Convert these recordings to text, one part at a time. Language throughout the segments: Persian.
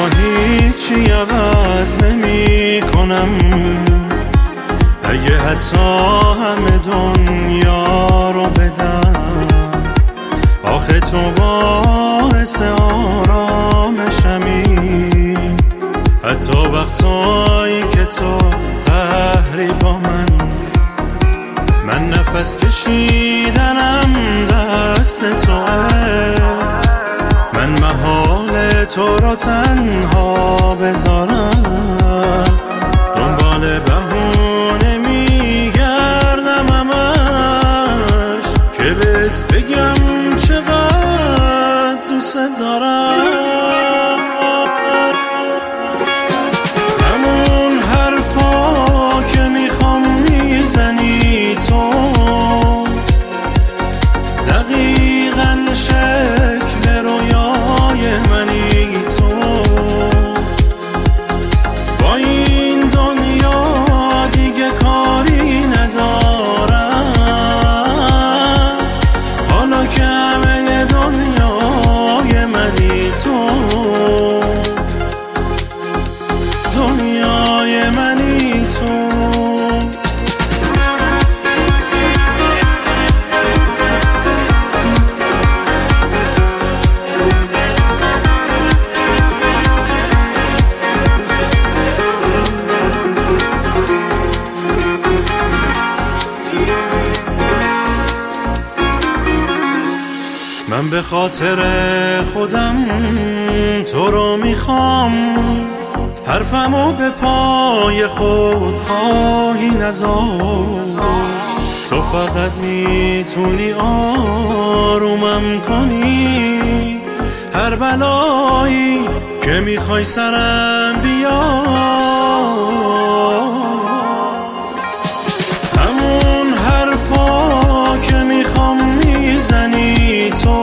هیچی عوض نمی کنم، اگه حتی همه دنیا رو بدم. آخه تو باعث آرامشمی، حتی وقتایی که تو قهری با من نفس کشیدنم دست توه. من محال تو رو تنها بذارم، دنبال بهونه میگردم همش که بهت بگم چقدر دوست دارم. همون حرفا که میخوام میزنی تو، دقیقاً شکل رویای منی تو. با این دنیا دیگه کاری ندارم، حالا که همه دنیای منی تو، دنیای منی تو. من به خاطر خودم تو رو میخوام، حرفمو به پای خود خواهی نذار. تو فقط میتونی آرومم کنی، هر بلایی که میخوای سرم بیار. همون حرفا که میخوام میزنی تو،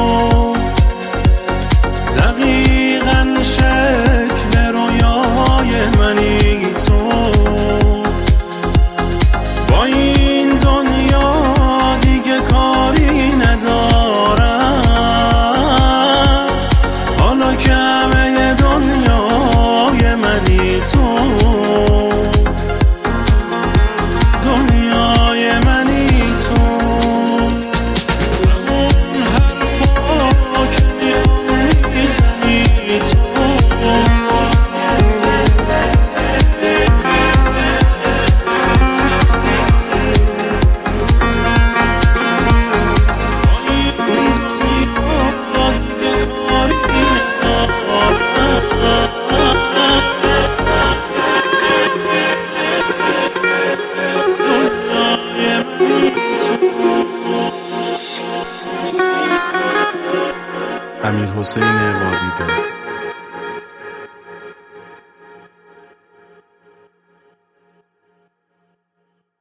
دقیقاً شکل رویای منی تو. با این دنیا دیگه کاری ندارم، حالا که همه دنیای منی تو، دنیای منی تو. امیرحسین وادیده.